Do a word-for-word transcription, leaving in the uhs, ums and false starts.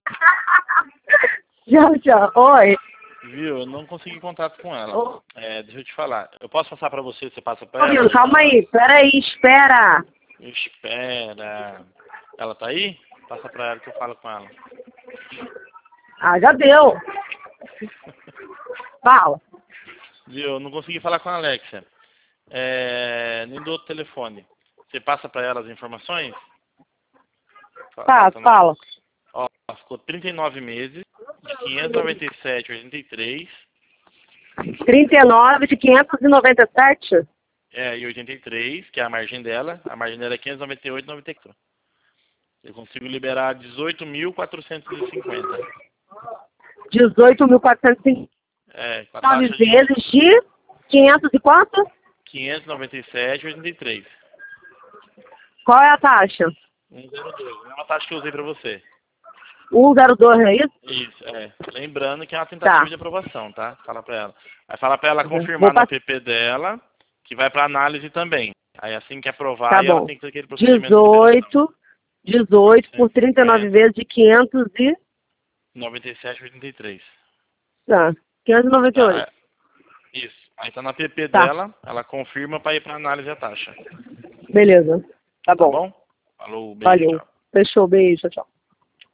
Tchau, tchau. Oi. Viu? Eu não consegui contato com ela. Oh. É, deixa eu te falar. Eu posso passar pra você, você passa pra Ô, ela? Nilo, calma aí. Pera aí, espera. Espera. Ela tá aí? Passa pra ela que eu falo com ela. Ah, já deu. Fala. Viu? Eu não consegui falar com a Alexia. É, nem do outro telefone. Você passa pra ela as informações? Fala, tá fala. Ó, ficou trinta e nove meses, de quinhentos e noventa e sete reais e oitenta e três centavos. trinta e nove de quinhentos e noventa e sete? É, e oitenta e três, que é a margem dela. A margem dela é quinhentos e noventa e oito reais e noventa e quatro centavos. Eu consigo liberar dezoito mil quatrocentos e cinquenta. dezoito mil quatrocentos e cinquenta. É, com a nove taxa de vezes de quinhentos e quanto? quinhentos e noventa e sete reais e oitenta e três centavos. Qual é a taxa? cento e dois. A mesma taxa que eu usei pra você. cento e dois, é isso? Isso, é. Lembrando que é uma tentativa Tá. de aprovação, tá? Fala pra ela. Aí fala pra ela Vou confirmar no pass- app dela, que vai pra análise também. Aí assim que aprovar, Tá aí ela bom. tem que ter aquele procedimento de liberação. dezoito, dezoito por trinta e nove vezes de quinhentos e... noventa e sete reais e oitenta e três Tá. quinhentos e noventa e centavos. Tá, oito. é, isso. Aí tá no app Tá. dela, ela confirma pra ir pra análise a taxa. Beleza. Tá Tá bom. bom? Falou, beijo, Valeu. tchau. Fechou. Beijo. Tchau.